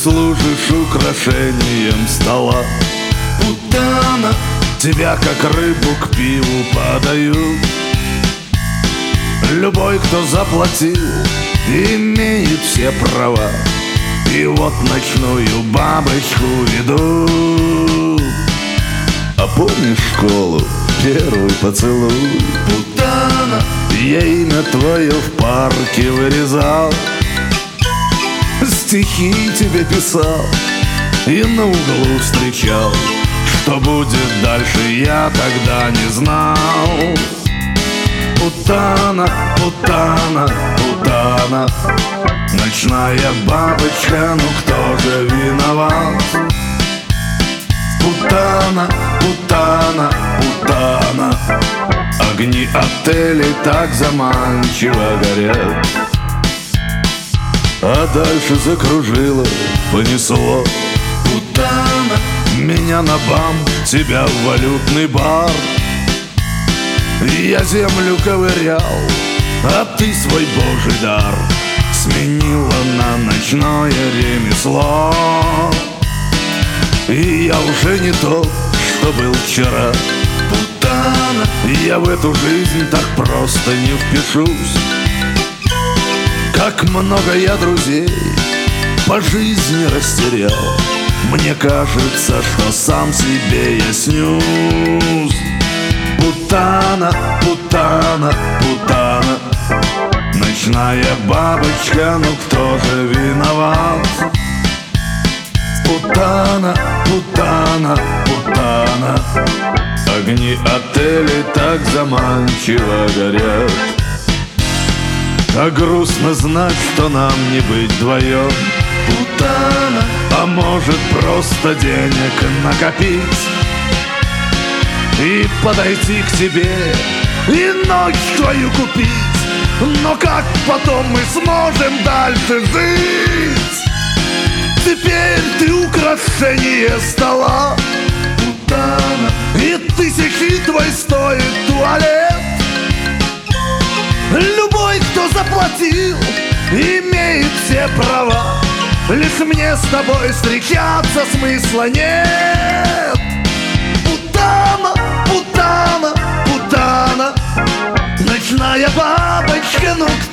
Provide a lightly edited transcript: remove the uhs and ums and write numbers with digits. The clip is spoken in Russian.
служишь украшением стола. Путана, тебя как рыбу к пиву подают. Любой, кто заплатил, имеет все права. И вот ночную бабочку ведут. А помнишь школу, первый поцелуй? Путана, я имя твое в парке вырезал, стихи тебе писал и на углу встречал. Что будет дальше, я тогда не знал. Путана, путана, путана, ночная бабочка, ну кто же виноват? Путана, путана, путана, огни отелей так заманчиво горят. А дальше закружило, понесло. Путана, меня на бам, тебя в валютный бар. Я землю ковырял, а ты свой божий дар сменила на ночное ремесло. И я уже не тот, что был вчера. Путана, я в эту жизнь так просто не впишусь. Как много я друзей по жизни растерял. Мне кажется, что сам себе я снюсь. Путана, путана, путана, ночная бабочка, ну кто же виноват? Путана, путана, путана, огни отелей так заманчиво горят. Как грустно знать, что нам не быть вдвоем. Путана, а может просто денег накопить и подойти к тебе, и ночь твою купить. Но как потом мы сможем дальше жить? Теперь ты украшение стола. Путана, и тысячи твой стоит туалет. Любой, кто заплатил, имеет все права. Лишь мне с тобой встречаться смысла нет. Путана, путана, путана, ночная бабочка, ну